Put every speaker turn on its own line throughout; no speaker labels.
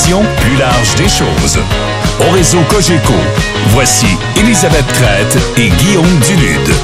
vision plus large des choses. Au réseau Cogeco, voici Élisabeth Crête et Guillaume Dulude.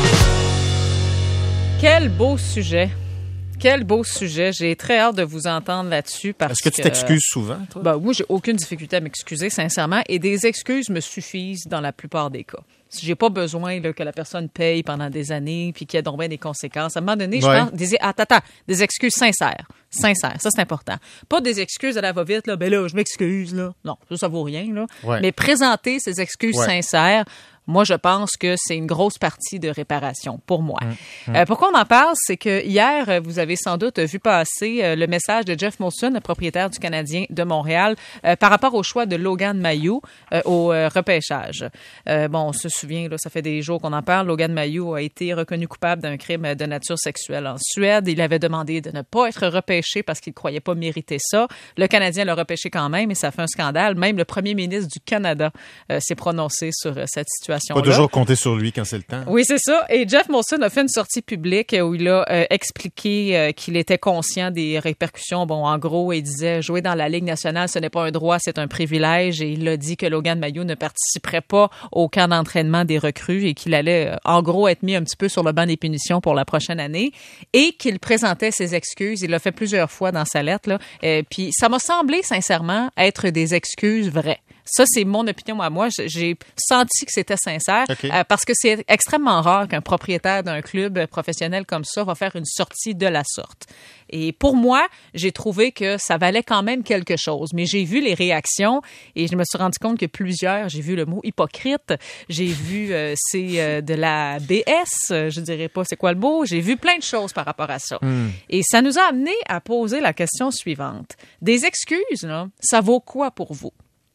Quel beau sujet. Quel beau sujet. J'ai très hâte de vous entendre là-dessus parce
Est-ce que tu t'excuses souvent, toi?
Ben, moi, j'ai aucune difficulté à m'excuser, sincèrement, et des excuses me suffisent dans la plupart des cas. Si j'ai pas besoin là, que la personne paye pendant des années puis qu'il y ait donc bien des conséquences, à un moment donné, je pense des excuses sincères. Sincères, ça c'est important. Pas des excuses à la va-vite, là, ben là, je m'excuse, là. Non, ça vaut rien, là. Ouais. Mais présenter ces excuses sincères, moi, je pense que c'est une grosse partie de réparation pour moi. Pourquoi on en parle? C'est que hier, vous avez sans doute vu passer le message de Jeff Molson, le propriétaire du Canadien de Montréal, par rapport au choix de Logan Mailloux au repêchage. On se souvient, là, ça fait des jours qu'on en parle. Logan Mailloux a été reconnu coupable d'un crime de nature sexuelle en Suède. Il avait demandé de ne pas être repêché parce qu'il ne croyait pas mériter ça. Le Canadien l'a repêché quand même et ça fait un scandale. Même le premier ministre du Canada s'est prononcé sur cette situation.
Pas toujours compter sur lui quand c'est le temps.
Oui, c'est ça. Et Jeff Molson a fait une sortie publique où il a expliqué qu'il était conscient des répercussions. Bon, en gros, il disait jouer dans la Ligue nationale, ce n'est pas un droit, c'est un privilège. Et il a dit que Logan Mailloux ne participerait pas au camp d'entraînement des recrues et qu'il allait, en gros, être mis un petit peu sur le banc des punitions pour la prochaine année. Et qu'il présentait ses excuses. Il l'a fait plusieurs fois dans sa lettre, là. Puis ça m'a semblé, sincèrement, être des excuses vraies. Ça, c'est mon opinion à moi. J'ai senti que c'était sincère parce que c'est extrêmement rare qu'un propriétaire d'un club professionnel comme ça va faire une sortie de la sorte. Et pour moi, j'ai trouvé que ça valait quand même quelque chose. Mais j'ai vu les réactions et je me suis rendu compte que j'ai vu le mot hypocrite, j'ai vu c'est de la BS, je dirais pas c'est quoi le mot, j'ai vu plein de choses par rapport à ça. Et ça nous a amené à poser la question suivante. Des excuses, là, ça vaut quoi pour vous?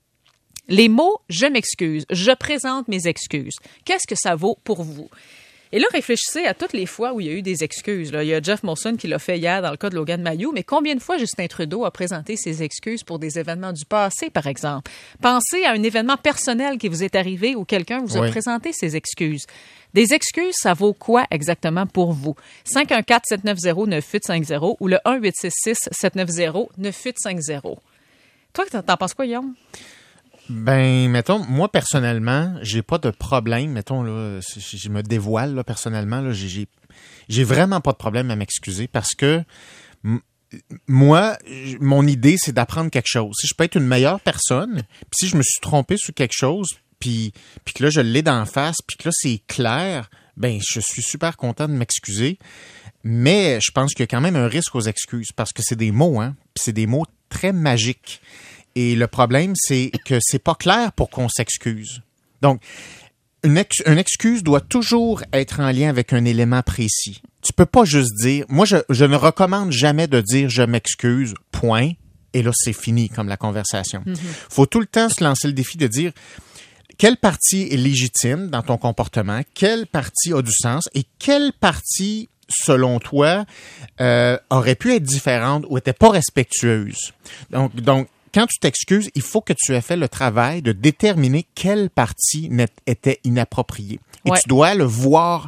Les mots « je m'excuse »,« je présente mes excuses », qu'est-ce que ça vaut pour vous? Et là, réfléchissez à toutes les fois où il y a eu des excuses. Là. Il y a Jeff Molson qui l'a fait hier dans le cas de Logan Mailloux, mais combien de fois Justin Trudeau a présenté ses excuses pour des événements du passé, par exemple? Pensez à un événement personnel qui vous est arrivé où quelqu'un vous a présenté ses excuses. Des excuses, ça vaut quoi exactement pour vous? 514-790-9850 ou le 1-866-790-9850. Toi, t'en penses quoi, Guillaume?
Ben, mettons, moi, personnellement, j'ai pas de problème. Mettons, là, je me dévoile, là, personnellement, là, j'ai vraiment pas de problème à m'excuser parce que moi, mon idée, c'est d'apprendre quelque chose. Si je peux être une meilleure personne, puis si je me suis trompé sur quelque chose, puis que là, je l'ai d'en face, puis que là, c'est clair, ben, je suis super content de m'excuser. Mais je pense qu'il y a quand même un risque aux excuses parce que c'est des mots, hein, puis c'est des mots très magiques. Et le problème, c'est que c'est pas clair pour qu'on s'excuse. Donc, une excuse doit toujours être en lien avec un élément précis. Tu peux pas juste dire... Moi, je ne recommande jamais de dire « je m'excuse », point, et là, c'est fini comme la conversation. Faut tout le temps se lancer le défi de dire quelle partie est légitime dans ton comportement, quelle partie a du sens et quelle partie, selon toi, aurait pu être différente ou était pas respectueuse. Donc quand tu t'excuses, il faut que tu aies fait le travail de déterminer quelle partie était inappropriée. Et tu dois le voir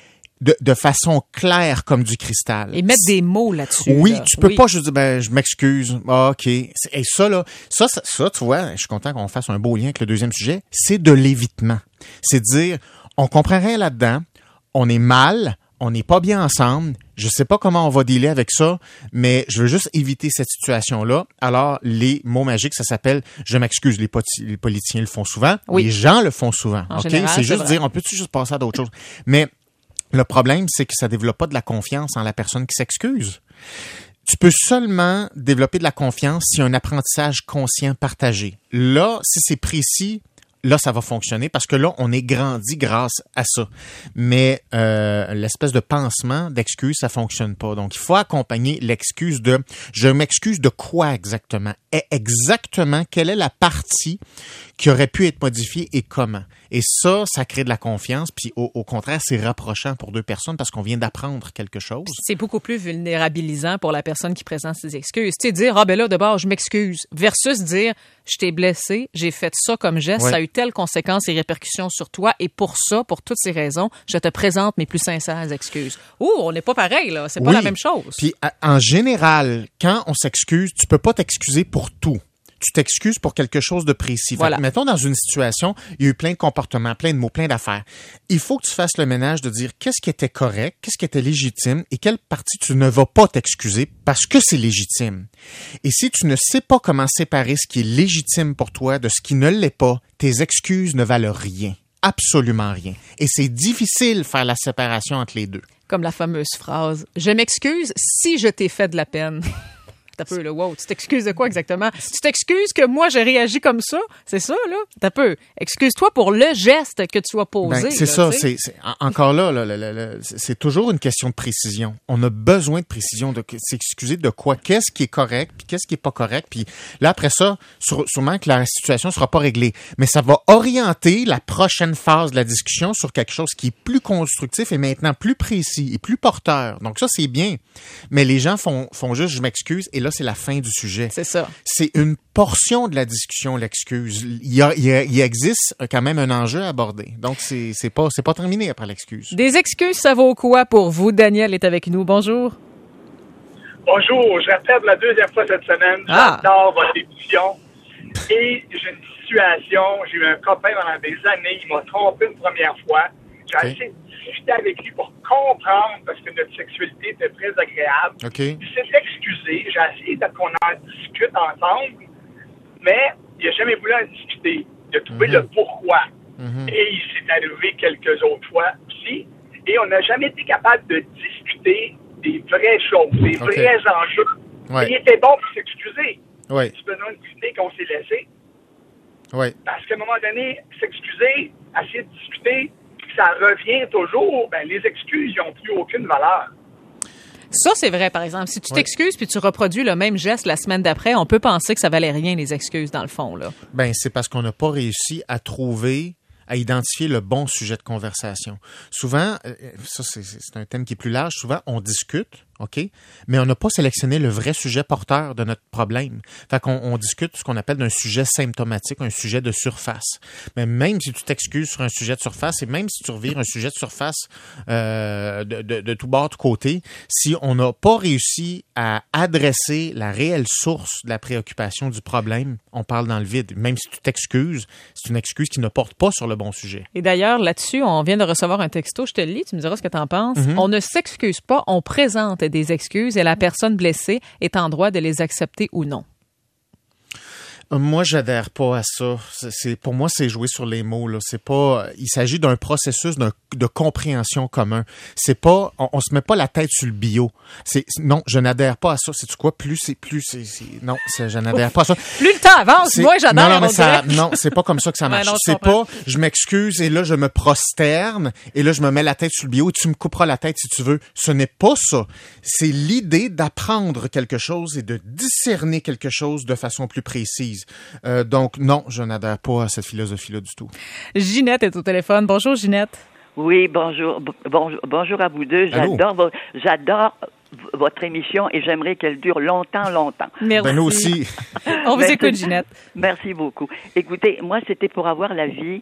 de façon claire comme du cristal.
Et mettre des mots là-dessus.
Oui,
là.
Tu peux pas juste dire, ben, je m'excuse. Ah, OK. Et ça, là, ça, tu vois, je suis content qu'on fasse un beau lien avec le deuxième sujet. C'est de l'évitement. C'est de dire, on comprend rien là-dedans, on est mal, on n'est pas bien ensemble, je sais pas comment on va dealer avec ça, mais je veux juste éviter cette situation-là. Alors, les mots magiques, ça s'appelle « je m'excuse ». Les politiciens le font souvent, les gens le font souvent.
En général,
c'est juste dire, on peut-tu juste passer à d'autres choses? Mais le problème, c'est que ça développe pas de la confiance en la personne qui s'excuse. Tu peux seulement développer de la confiance si y a un apprentissage conscient partagé. Là, si c'est précis, là, ça va fonctionner parce que là, on est grandi grâce à ça. Mais l'espèce de pansement d'excuse, ça fonctionne pas. Donc, il faut accompagner l'excuse de « je m'excuse de quoi exactement? » Et exactement quelle est la partie qui aurait pu être modifiée et comment? Et ça crée de la confiance. Puis au contraire, c'est rapprochant pour deux personnes parce qu'on vient d'apprendre quelque chose.
C'est beaucoup plus vulnérabilisant pour la personne qui présente ses excuses. Tu sais, dire « Ah ben là, d'abord, je m'excuse » versus dire « Je t'ai blessé, j'ai fait ça comme geste, ça a eu telle conséquence et répercussions sur toi et pour ça, pour toutes ces raisons, je te présente mes plus sincères excuses. » Ouh, on n'est pas pareil, là. C'est pas la même chose.
Puis en général, quand on s'excuse, tu peux pas t'excuser pour tout. tu t'excuses pour quelque chose de précis.
Voilà.
Fait que, mettons, dans une situation, il y a eu plein de comportements, plein de mots, plein d'affaires. Il faut que tu fasses le ménage de dire qu'est-ce qui était correct, qu'est-ce qui était légitime et quelle partie tu ne vas pas t'excuser parce que c'est légitime. Et si tu ne sais pas comment séparer ce qui est légitime pour toi de ce qui ne l'est pas, tes excuses ne valent rien. Absolument rien. Et c'est difficile de faire la séparation entre les deux.
Comme la fameuse phrase « Je m'excuse si je t'ai fait de la peine ». T'as peu, là, wow, tu t'excuses de quoi exactement? Tu t'excuses que moi, j'ai réagi comme ça? C'est ça, là? T'as peu. Excuse-toi pour le geste que tu as posé.
Ben, c'est
là,
ça. Encore là, c'est toujours une question de précision. On a besoin de précision, de s'excuser de quoi? Qu'est-ce qui est correct, puis qu'est-ce qui est pas correct? Puis là, après ça, sûrement que la situation sera pas réglée. Mais ça va orienter la prochaine phase de la discussion sur quelque chose qui est plus constructif et maintenant plus précis et plus porteur. Donc ça, c'est bien. Mais les gens font juste « je m'excuse » et là, c'est la fin du sujet.
C'est ça.
C'est une portion de la discussion, l'excuse. Il existe quand même un enjeu à aborder. Donc, c'est pas terminé après l'excuse.
Des excuses, ça vaut quoi pour vous? Daniel est avec nous. Bonjour.
Bonjour, je répète la deuxième fois cette semaine. J'adore votre émission. Et j'ai une situation, j'ai eu un copain pendant des années, il m'a trompé une première fois. J'ai essayé de discuter avec lui pour comprendre parce que notre sexualité était très agréable.
Okay.
Il s'est excusé. J'ai essayé qu'on en discute ensemble, mais il n'a jamais voulu en discuter. Il a trouvé le pourquoi. Et il s'est arrivé quelques autres fois aussi. Et on n'a jamais été capable de discuter des vraies choses, des vrais enjeux.
Ouais.
Il était bon pour s'excuser.
Ouais.
C'est besoin de discuter qu'on s'est laissé.
Ouais.
Parce qu'à un moment donné, s'excuser, essayer de discuter, ça revient toujours, ben les excuses n'ont plus aucune valeur.
Ça, c'est vrai, par exemple. Si tu t'excuses puis tu reproduis le même geste la semaine d'après, on peut penser que ça valait rien, les excuses, dans le fond, là. Ben,
c'est parce qu'on n'a pas réussi à identifier le bon sujet de conversation. Souvent, ça c'est un thème qui est plus large, souvent on discute, OK, mais on n'a pas sélectionné le vrai sujet porteur de notre problème. Fait qu'on discute ce qu'on appelle d'un sujet symptomatique, un sujet de surface. Mais même si tu t'excuses sur un sujet de surface et même si tu revires un sujet de surface de tout bord, de côté, si on n'a pas réussi à adresser la réelle source de la préoccupation du problème, on parle dans le vide. Même si tu t'excuses, c'est une excuse qui ne porte pas sur le bon sujet.
Et d'ailleurs, là-dessus, on vient de recevoir un texto, je te le lis, tu me diras ce que tu en penses. On ne s'excuse pas, on présente des excuses et la personne blessée est en droit de les accepter ou non.
Moi, j'adhère pas à ça. Pour moi, c'est jouer sur les mots, là. C'est pas, il s'agit d'un processus de compréhension commun. C'est pas, on se met pas la tête sur le bio. Non, je n'adhère pas à ça. C'est quoi? Non, je n'adhère pas à ça.
Plus le temps avance, moi, j'adhère.
Non, c'est pas comme ça que ça marche. C'est pas, je m'excuse et là, je me prosterne et là, je me mets la tête sur le bio et tu me couperas la tête si tu veux. Ce n'est pas ça. C'est l'idée d'apprendre quelque chose et de discerner quelque chose de façon plus précise. Donc, non, je n'adhère pas à cette philosophie-là du tout.
Ginette est au téléphone. Bonjour, Ginette.
Oui, bonjour. Bonjour à vous deux. J'adore votre émission et j'aimerais qu'elle dure longtemps.
Merci.
Ben, nous aussi.
On vous écoute, Ginette.
Merci beaucoup. Écoutez, moi, c'était pour avoir l'avis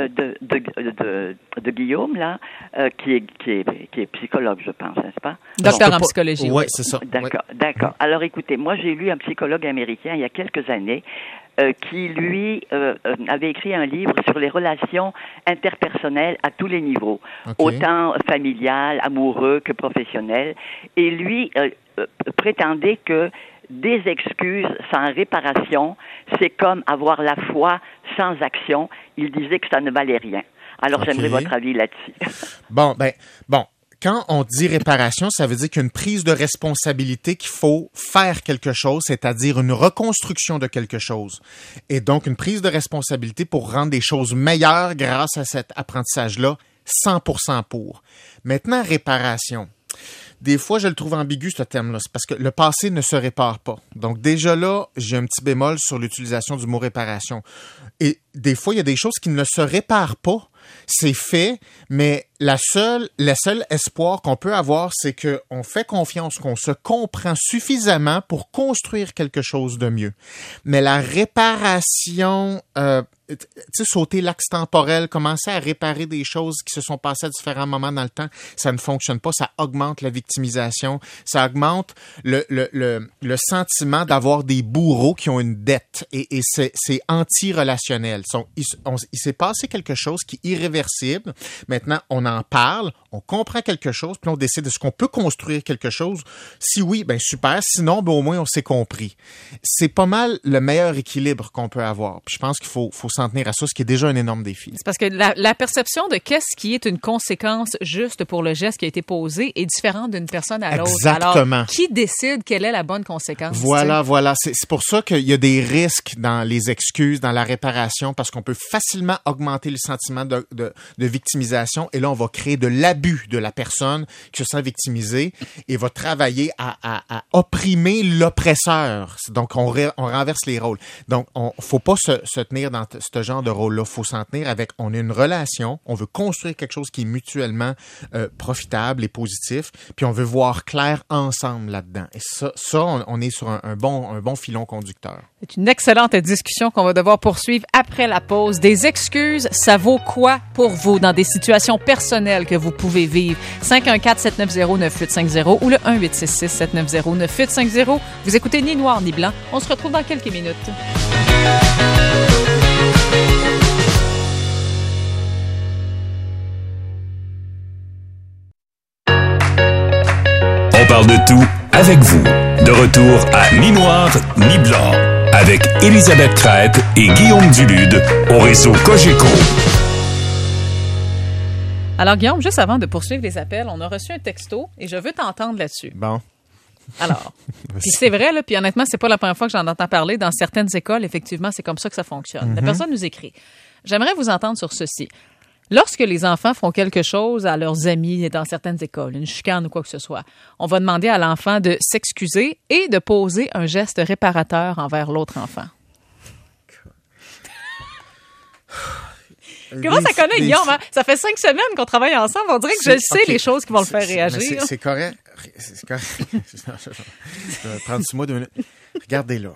de Guillaume, là, qui est psychologue, je pense, n'est-ce pas?
Docteur en psychologie.
Oui, c'est ça.
D'accord. Alors, écoutez, moi, j'ai lu un psychologue américain il y a quelques années qui, lui, avait écrit un livre sur les relations interpersonnelles à tous les niveaux, autant familial, amoureux que professionnel. Et lui prétendait que des excuses sans réparation, c'est comme avoir la foi sans action. Il disait que ça ne valait rien. Alors, j'aimerais votre avis là-dessus.
Bon. Quand on dit réparation, ça veut dire qu'il y a une prise de responsabilité qu'il faut faire quelque chose, c'est-à-dire une reconstruction de quelque chose. Et donc, une prise de responsabilité pour rendre des choses meilleures grâce à cet apprentissage-là, 100% pour. Maintenant, réparation. Des fois, je le trouve ambigu, ce terme-là. C'est parce que le passé ne se répare pas. Donc, déjà là, j'ai un petit bémol sur l'utilisation du mot réparation. Et des fois, il y a des choses qui ne se réparent pas, c'est fait, mais le seul espoir qu'on peut avoir, c'est qu'on fait confiance, qu'on se comprend suffisamment pour construire quelque chose de mieux. Mais la réparation, tu sais, sauter l'axe temporel, commencer à réparer des choses qui se sont passées à différents moments dans le temps, ça ne fonctionne pas. Ça augmente la victimisation, ça augmente le sentiment d'avoir des bourreaux qui ont une dette. Et c'est anti-relationnel. Il s'est passé quelque chose qui est irréversible. Maintenant, on en parle, on comprend quelque chose, puis on décide est-ce qu'on peut construire quelque chose. Si oui, ben super. Sinon, ben au moins on s'est compris. C'est pas mal le meilleur équilibre qu'on peut avoir. Puis je pense qu'il faut s'en tenir à ça, ce qui est déjà un énorme défi.
C'est parce que la perception de qu'est-ce qui est une conséquence juste pour le geste qui a été posé est différente d'une personne à l'autre.
Exactement.
Alors, qui décide quelle est la bonne conséquence?
Voilà. C'est pour ça qu'il y a des risques dans les excuses, dans la réparation, parce qu'on peut facilement augmenter le sentiment de victimisation. Et là, on va créer de l'abus de la personne qui se sent victimisée et va travailler à opprimer l'oppresseur. Donc, on renverse les rôles. Donc, faut pas se tenir dans ce genre de rôle-là. Faut s'en tenir avec, on a une relation, on veut construire quelque chose qui est mutuellement profitable et positif, puis on veut voir clair ensemble là-dedans. Et ça on est sur un bon filon conducteur.
C'est une excellente discussion qu'on va devoir poursuivre après la pause. Des excuses, ça vaut quoi pour vous dans des situations personnelles que vous pouvez vivre? 514-790-9850 ou le 1866-790-9850. Vous écoutez Ni Noir ni Blanc. On se retrouve dans quelques minutes.
On parle de tout avec vous. De retour à Ni Noir ni Blanc avec Elisabeth Crête et Guillaume Dulude au réseau Cogeco.
Alors Guillaume, juste avant de poursuivre les appels, on a reçu un texto et je veux t'entendre là-dessus.
Bon.
Alors, puis c'est vrai, là, puis honnêtement, c'est pas la première fois que j'en entends parler. Dans certaines écoles, effectivement, c'est comme ça que ça fonctionne. La personne nous écrit « J'aimerais vous entendre sur ceci. Lorsque les enfants font quelque chose à leurs amis dans certaines écoles, une chicane ou quoi que ce soit, on va demander à l'enfant de s'excuser et de poser un geste réparateur envers l'autre enfant. » Comment ça connaît, Guillaume? Hein? Ça fait 5 semaines qu'on travaille ensemble. On dirait que je sais les choses qui vont le faire réagir.
C'est correct. C'est correct. Je vais prendre sur moi 2 minutes. Regardez là.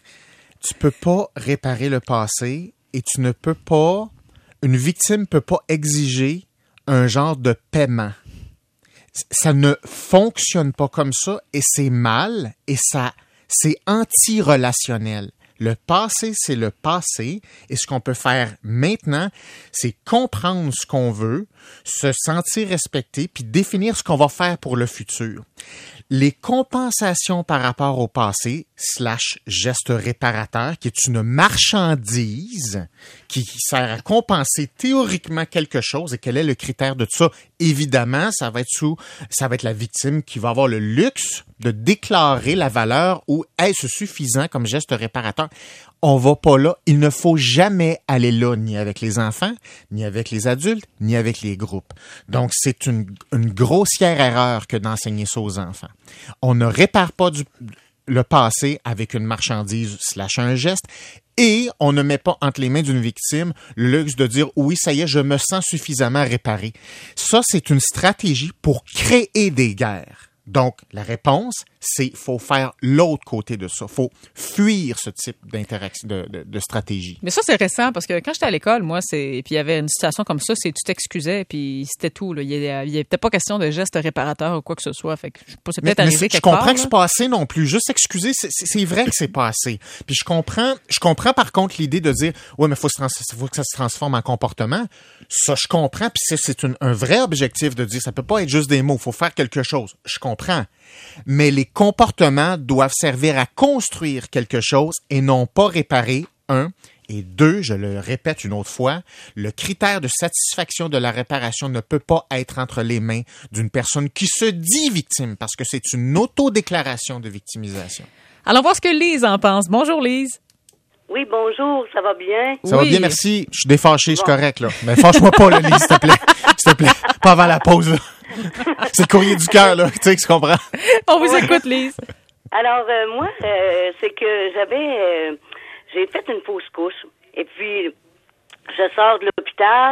Tu peux pas réparer le passé et tu ne peux pas... Une victime peut pas exiger un genre de paiement. Ça ne fonctionne pas comme ça et c'est mal et c'est anti-relationnel. Le passé, c'est le passé. Et ce qu'on peut faire maintenant, c'est comprendre ce qu'on veut, se sentir respecté, puis définir ce qu'on va faire pour le futur. Les compensations par rapport au passé, / geste réparateur, qui est une marchandise qui sert à compenser théoriquement quelque chose. Et quel est le critère de ça? Évidemment, ça va être la victime qui va avoir le luxe de déclarer la valeur ou est-ce suffisant comme geste réparateur. On va pas là. Il ne faut jamais aller là, ni avec les enfants, ni avec les adultes, ni avec les groupes. Donc, c'est une grossière erreur que d'enseigner ça aux enfants. On ne répare pas le passé avec une marchandise / un geste et on ne met pas entre les mains d'une victime le luxe de dire « oui, ça y est, je me sens suffisamment réparé ». Ça, c'est une stratégie pour créer des guerres. Donc, la réponse, c'est faut faire l'autre côté de ça. Faut fuir ce type d'interaction, de stratégie.
Mais ça, c'est récent parce que quand j'étais à l'école, moi, puis il y avait une situation comme ça, c'est tu t'excusais puis c'était tout. Là. Il y avait pas question de geste réparateur ou quoi que ce soit. Fait que c'est peut-être arrivé quelque part.
Je comprends que c'est pas assez non plus. Juste s'excuser, c'est vrai que c'est pas assez. Puis je comprends par contre l'idée de dire ouais, mais faut que ça se transforme en comportement. Ça, je comprends. Puis c'est un vrai objectif de dire ça peut pas être juste des mots. Faut faire quelque chose. Je comprends. Mais les comportements doivent servir à construire quelque chose et non pas réparer, 1. Et 2, je le répète une autre fois, le critère de satisfaction de la réparation ne peut pas être entre les mains d'une personne qui se dit victime parce que c'est une autodéclaration de victimisation.
Allons voir ce que Lise en pense. Bonjour Lise.
Oui, bonjour, ça va bien?
Ça va bien, merci. Je suis défâché, c'est correct, là. Mais fâche-moi pas, là, Lise, s'il te plaît. S'il te plaît. Pas avant la pause, là. C'est le courrier du cœur, là. Tu sais, tu comprends?
On vous écoute, Lise.
Alors, moi, c'est que j'ai fait une fausse couche. Et puis, je sors de l'hôpital.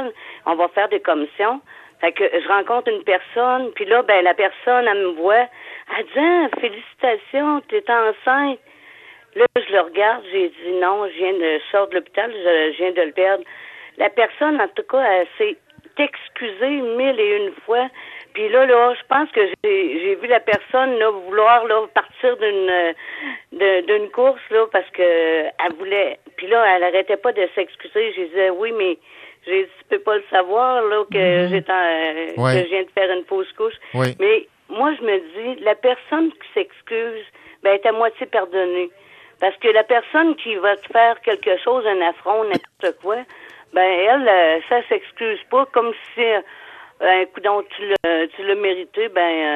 on va faire des commissions. Fait que je rencontre une personne, puis là, ben la personne, elle me voit, elle dit, ah, félicitations, t'es enceinte. Là, je le regarde, j'ai dit non, je sors de l'hôpital, je viens de le perdre. La personne, en tout cas, elle s'est excusée 1001 fois. Puis là, je pense que j'ai vu la personne là vouloir là partir d'une course là parce que elle voulait. Puis là, elle arrêtait pas de s'excuser. Je disais oui, mais j'ai dit tu peux pas le savoir là que que je viens de faire une fausse couche.
Oui. Mais
moi, je me dis la personne qui s'excuse, ben est à moitié pardonnée. Parce que la personne qui va te faire quelque chose, un affront, n'importe quoi, ben elle, ça s'excuse pas comme si un coup dont tu l'as mérité,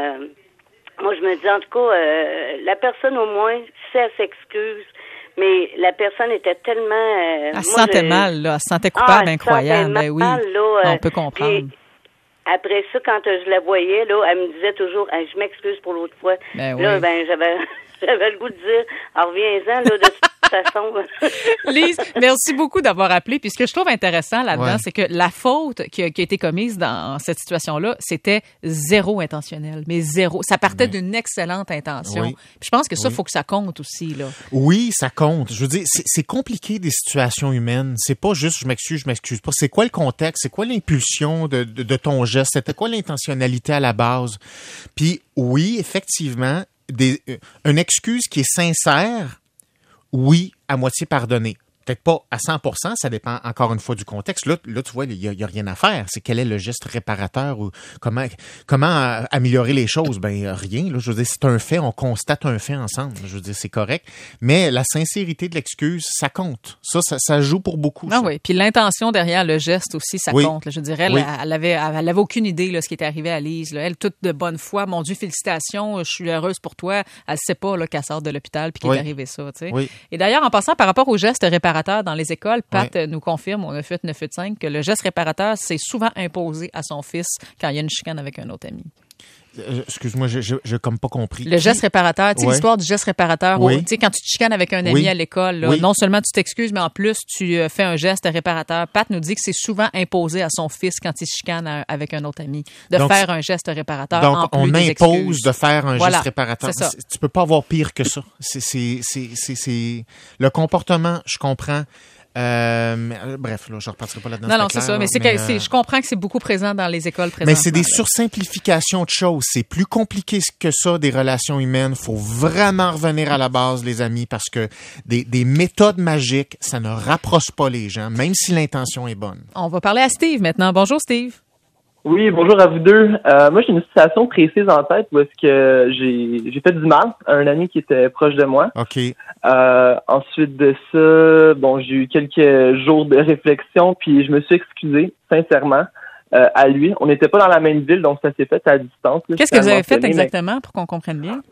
moi je me dis en tout cas la personne au moins si elle s'excuse, mais la personne était tellement
elle se sentait mal là, elle se sentait coupable, incroyable. Ben oui,
mal, là,
on peut comprendre.
Puis, après ça, quand je la voyais là, elle me disait toujours je m'excuse pour l'autre fois.
Ben
là,
oui.
j'avais le goût de dire reviens-en là de toute façon.
Lise, merci beaucoup d'avoir appelé. Puis ce que je trouve intéressant là-dedans, c'est que la faute qui a été commise dans cette situation-là, c'était zéro intentionnel, mais zéro. Ça partait d'une excellente intention.
Oui.
Puis je pense que ça, faut que ça compte aussi là.
Oui, ça compte. Je veux dire, c'est compliqué des situations humaines. C'est pas juste je m'excuse pas. C'est quoi le contexte? C'est quoi l'impulsion de ton geste? C'était quoi l'intentionnalité à la base? Puis oui, effectivement, une excuse qui est sincère, oui, à moitié pardonnée. Peut-être pas à 100%, ça dépend encore une fois du contexte. Là tu vois, il y a rien à faire. C'est quel est le geste réparateur ou comment améliorer les choses? Ben rien. Là, je veux dire, c'est un fait, on constate un fait ensemble. Je veux dire, c'est correct. Mais la sincérité de l'excuse, ça compte. Ça joue pour beaucoup.
Ah oui. Puis l'intention derrière le geste aussi, ça compte. Là. Je dirais, elle avait aucune idée là ce qui est arrivé à Lise. Là. Elle, toute de bonne foi, mon Dieu, félicitations, je suis heureuse pour toi. Elle sait pas là qu'elle sort de l'hôpital puis qu'il est arrivé ça. Tu sais. Oui. Et d'ailleurs, en passant par rapport au geste réparateur dans les écoles, Pat nous confirme au 98985 que le geste réparateur s'est souvent imposé à son fils quand il y a une chicane avec un autre ami.
Excuse-moi, je comme pas compris.
Le geste réparateur, tu sais, l'histoire du geste réparateur, tu sais, quand tu te chicanes avec un ami à l'école, là, non seulement tu t'excuses, mais en plus, tu fais un geste réparateur. Pat nous dit que c'est souvent imposé à son fils quand il se chicane avec un autre ami, de faire un geste réparateur.
Donc,
en plus
on
des
impose
excuses.
de faire un geste réparateur.
C'est ça.
Tu peux pas avoir pire que ça. C'est le comportement, je comprends. Bref, là, je repartirai pas là-dedans.
Non, c'est ça. Mais je comprends que c'est beaucoup présent dans les écoles présentement.
Mais c'est des sursimplifications de choses. C'est plus compliqué que ça, des relations humaines. Faut vraiment revenir à la base, les amis, parce que des méthodes magiques, ça ne rapproche pas les gens, même si l'intention est bonne.
On va parler à Steve maintenant. Bonjour, Steve.
Oui, bonjour à vous deux. Moi, j'ai une situation précise en tête où est-ce que j'ai fait du mal à un ami qui était proche de moi.
OK.
Ensuite de ça, j'ai eu quelques jours de réflexion, puis je me suis excusé, sincèrement, à lui. On n'était pas dans la même ville, donc ça s'est fait à distance.
Qu'est-ce que vous avez fait exactement pour qu'on comprenne bien?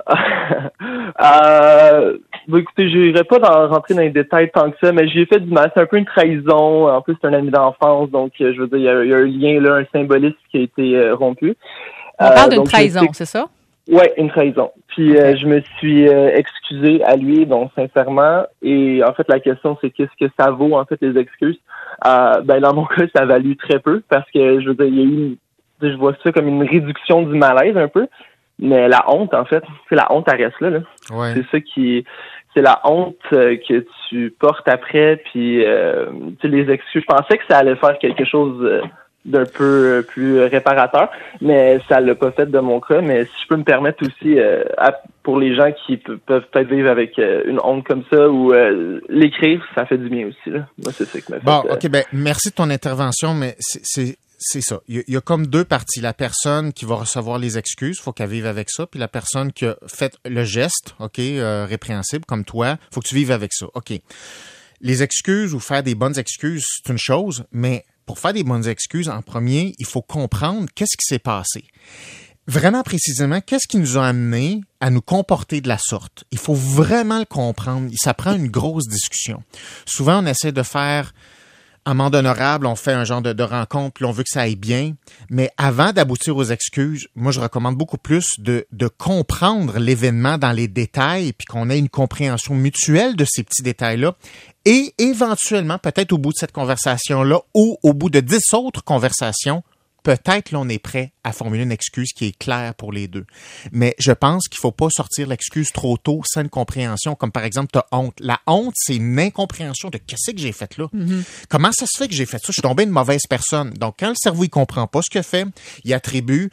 Écoutez, je n'irai pas rentrer dans les détails tant que ça, mais j'ai fait du mal. C'est un peu une trahison. En plus, c'est un ami d'enfance, donc je veux dire, il y a un lien, là, un symbolisme qui a été rompu.
On parle d'une trahison, c'est ça?
Oui, une trahison. Puis je me suis excusé à lui, donc sincèrement. Et en fait, la question, c'est qu'est-ce que ça vaut, en fait, les excuses? Dans mon cas, ça a valu très peu parce que, je veux dire, il y a eu je vois ça comme une réduction du malaise un peu. Mais la honte, en fait, c'est la honte, elle reste là.
Ouais.
C'est ça c'est la honte que tu portes après, puis les excuses. Je pensais que ça allait faire quelque chose d'un peu plus réparateur, mais ça l'a pas fait de mon cas. Mais si je peux me permettre aussi, pour les gens qui peuvent peut-être vivre avec une honte comme ça ou l'écrire, ça fait du bien aussi. Là. Moi, c'est ça qui m'a fait.
Bon, OK, merci de ton intervention, mais c'est ça. Il y a comme deux parties. La personne qui va recevoir les excuses, faut qu'elle vive avec ça. Puis la personne qui a fait le geste, OK, répréhensible, comme toi, faut que tu vives avec ça. OK. Les excuses ou faire des bonnes excuses, c'est une chose, mais pour faire des bonnes excuses, en premier, il faut comprendre qu'est-ce qui s'est passé. Vraiment précisément, qu'est-ce qui nous a amené à nous comporter de la sorte? Il faut vraiment le comprendre. Ça prend une grosse discussion. Souvent, on essaie de faire amende honorable, on fait un genre de rencontre, puis on veut que ça aille bien. Mais avant d'aboutir aux excuses, moi, je recommande beaucoup plus de comprendre l'événement dans les détails, puis qu'on ait une compréhension mutuelle de ces petits détails-là. Et éventuellement, peut-être au bout de cette conversation-là ou au bout de 10 autres conversations, peut-être là, on est prêt à formuler une excuse qui est claire pour les deux. Mais je pense qu'il faut pas sortir l'excuse trop tôt sans une compréhension, comme par exemple, tu as honte. La honte, c'est une incompréhension de qu'est-ce que j'ai fait là. Mm-hmm. Comment ça se fait que j'ai fait ça? Je suis tombé une mauvaise personne. Donc, quand le cerveau, il comprend pas ce qu'il fait, il attribue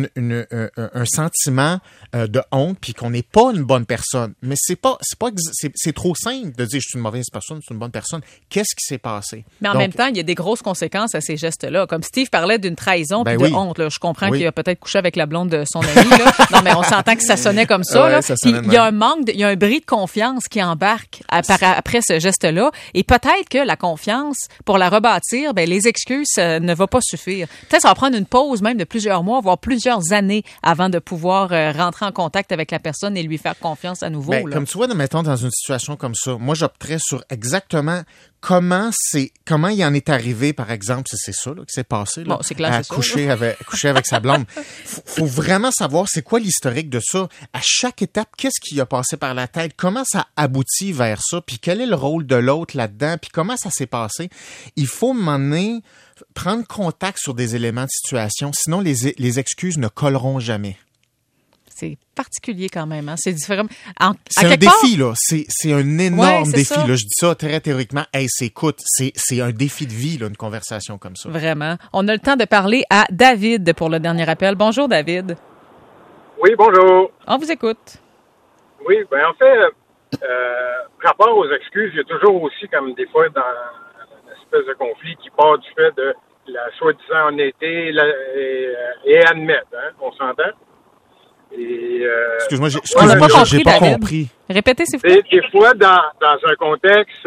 un sentiment de honte puis qu'on n'est pas une bonne personne. Mais c'est trop simple de dire je suis une mauvaise personne, je suis une bonne personne. Qu'est-ce qui s'est passé?
Mais en même temps, il y a des grosses conséquences à ces gestes-là. Comme Steve parlait d'une trahison puis de honte. Là. Je comprends qu'il a peut-être couché avec la blonde de son ami. Là. Non, mais on s'entend que ça sonnait comme ça.
Ouais,
là.
Ça
puis il y a il y a un bris de confiance qui embarque après ce geste-là. Et peut-être que la confiance, pour la rebâtir, les excuses ne va pas suffire. Peut-être ça va prendre une pause même de plusieurs mois, voire plusieurs années avant de pouvoir rentrer en contact avec la personne et lui faire confiance à nouveau.
Comme tu vois, mettons dans une situation comme ça, moi j'opterais sur exactement comment il en est arrivé, par exemple, c'est ça là, qui s'est passé là,
bon, c'est clair,
à coucher avec sa blonde. Faut vraiment savoir c'est quoi l'historique de ça. À chaque étape, qu'est-ce qui a passé par la tête, comment ça aboutit vers ça, puis quel est le rôle de l'autre là-dedans, puis comment ça s'est passé. Il faut m'emmener prendre contact sur des éléments de situation, sinon les excuses ne colleront jamais.
C'est particulier quand même, hein? C'est différent.
C'est un défi, là. C'est un énorme défi, là. Je dis ça très théoriquement. C'est un défi de vie, là, une conversation comme ça.
Vraiment. On a le temps de parler à David pour le dernier appel. Bonjour, David.
Oui, bonjour.
On vous écoute.
Oui, en fait, rapport aux excuses, il y a toujours aussi, comme des fois, dans une espèce de conflit qui part du fait de la soi-disant honnêteté et admettre, hein, on s'entend? Et,
Excuse-moi,
j'ai pas compris. Répétez, s'il vous plaît.
Des fois, dans un contexte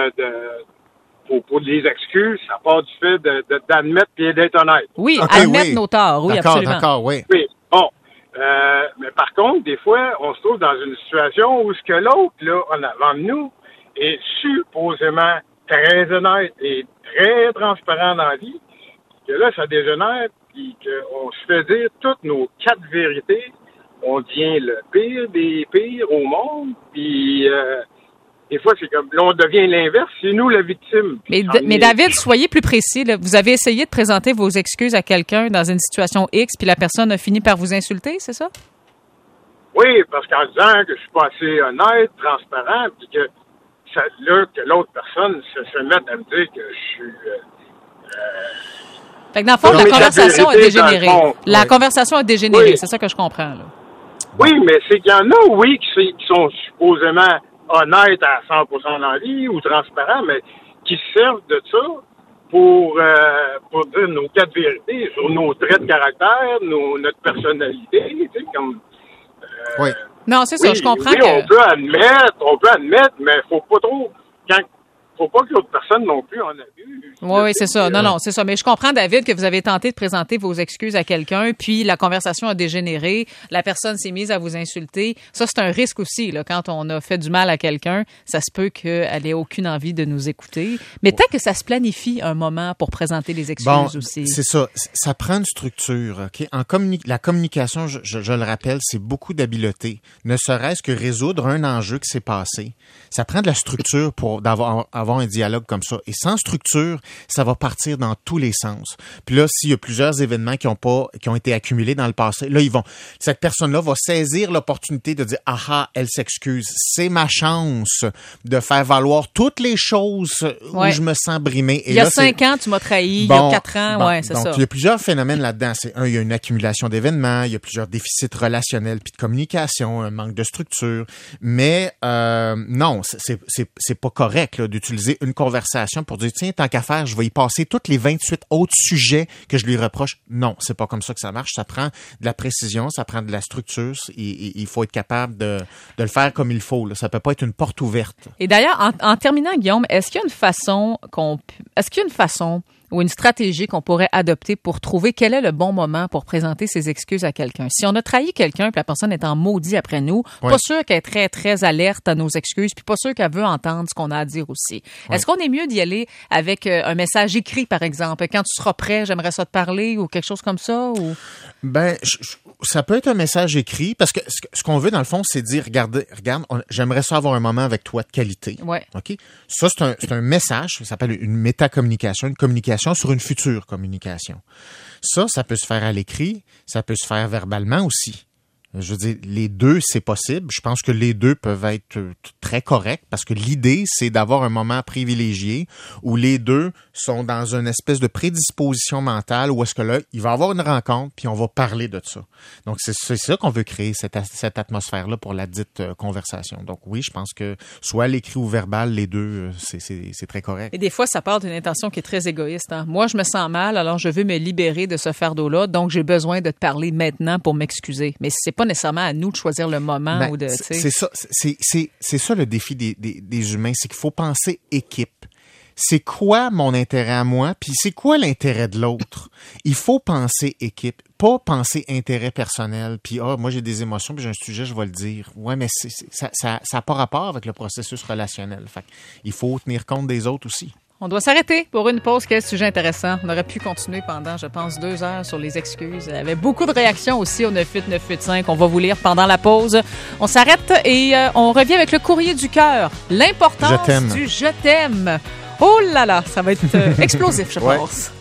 pour les excuses, ça part du fait d'admettre et d'être honnête.
Oui, admettre nos torts, oui, absolument.
D'accord, oui.
Oui, bon. Mais par contre, des fois, on se trouve dans une situation où ce que l'autre, là, en avant de nous, est supposément très honnête et très transparent dans la vie, que là, ça dégénère, puis qu'on se fait dire toutes nos 4 vérités. On devient le pire des pires au monde, puis des fois, c'est comme, là, on devient l'inverse, c'est nous la victime.
Mais David, soyez plus précis, là. Vous avez essayé de présenter vos excuses à quelqu'un dans une situation X, puis la personne a fini par vous insulter, c'est ça?
Oui, parce qu'en disant que je suis pas assez honnête, transparent, puis que l'autre personne se mette à me dire que je suis...
Fait que dans le fond, la conversation a dégénéré. La conversation a dégénéré, c'est ça que je comprends, là.
Oui, mais c'est qu'il y en a, oui, qui sont supposément honnêtes à 100% dans la vie ou transparents, mais qui se servent de ça pour dire nos 4 vérités sur nos traits de caractère, notre personnalité, tu sais, comme...
oui.
Non, c'est ça, je comprends
que... on peut admettre, mais faut pas trop... Faut pas que l'autre personne non plus en abuse.
Oui, c'est ça. Non, c'est ça. Mais je comprends, David, que vous avez tenté de présenter vos excuses à quelqu'un, puis la conversation a dégénéré, la personne s'est mise à vous insulter. Ça, c'est un risque aussi, là. Quand on a fait du mal à quelqu'un, ça se peut qu'elle ait aucune envie de nous écouter. Mais peut-être que ça se planifie un moment pour présenter les excuses aussi.
C'est ça. Ça prend une structure, OK? La communication, je le rappelle, c'est beaucoup d'habileté. Ne serait-ce que résoudre un enjeu qui s'est passé. Ça prend de la structure pour avoir un dialogue comme ça. Et sans structure, ça va partir dans tous les sens. Puis là, s'il y a plusieurs événements qui ont été accumulés dans le passé, là, cette personne-là va saisir l'opportunité de dire, elle s'excuse. C'est ma chance de faire valoir toutes les choses où je me sens brimé. Et
il y a 5 ans, tu m'as trahi. Il y a 4 ans, c'est ça.
Donc, il y a plusieurs phénomènes là-dedans. Il y a une accumulation d'événements, il y a plusieurs déficits relationnels puis de communication, un manque de structure. Mais non, c'est pas correct là, d'utiliser une conversation pour dire, tiens, tant qu'à faire, je vais y passer tous les 28 autres sujets que je lui reproche. Non, c'est pas comme ça que ça marche. Ça prend de la précision, ça prend de la structure. Il faut être capable de le faire comme il faut. Là. Ça peut pas être une porte ouverte.
Et d'ailleurs, en terminant, Guillaume, est-ce qu'il y a une façon ou une stratégie qu'on pourrait adopter pour trouver quel est le bon moment pour présenter ses excuses à quelqu'un? Si on a trahi quelqu'un, puis la personne est en maudit après nous, pas sûr qu'elle est très, très alerte à nos excuses, puis pas sûr qu'elle veut entendre ce qu'on a à dire aussi. Est-ce qu'on est mieux d'y aller avec un message écrit, par exemple? Quand tu seras prêt, j'aimerais ça te parler, ou quelque chose comme ça? Ou...
Ben, ça peut être un message écrit, parce que ce qu'on veut, dans le fond, c'est dire, regarde, j'aimerais ça avoir un moment avec toi de qualité.
Ouais.
OK? Ça, c'est un message, ça s'appelle une métacommunication, une communication sur une future communication. Ça peut se faire à l'écrit, ça peut se faire verbalement aussi. Je veux dire, les deux, c'est possible. Je pense que les deux peuvent être très corrects parce que l'idée, c'est d'avoir un moment privilégié où les deux sont dans une espèce de prédisposition mentale où est-ce que là, il va y avoir une rencontre puis on va parler de ça. Donc, c'est ça qu'on veut créer, cette atmosphère-là pour la dite conversation. Donc, oui, je pense que soit l'écrit ou verbal, les deux, c'est très correct.
Et des fois, ça part d'une intention qui est très égoïste. Hein? Moi, je me sens mal, alors je veux me libérer de ce fardeau-là, donc j'ai besoin de te parler maintenant pour m'excuser. Mais c'est pas nécessairement à nous de choisir le moment ou de.
C'est ça le défi des humains, c'est qu'il faut penser équipe. C'est quoi mon intérêt à moi, puis c'est quoi l'intérêt de l'autre? Il faut penser équipe, pas penser intérêt personnel, puis moi j'ai des émotions, puis j'ai un sujet, je vais le dire. Ouais, mais ça n'a pas rapport avec le processus relationnel. Fait il faut tenir compte des autres aussi.
On doit s'arrêter pour une pause. Quel sujet intéressant. On aurait pu continuer pendant, je pense, 2 heures sur les excuses. Il y avait beaucoup de réactions aussi au 98985. On va vous lire pendant la pause. On s'arrête et on revient avec le courrier du cœur. L'importance du je t'aime. Oh là là, ça va être explosif, je pense.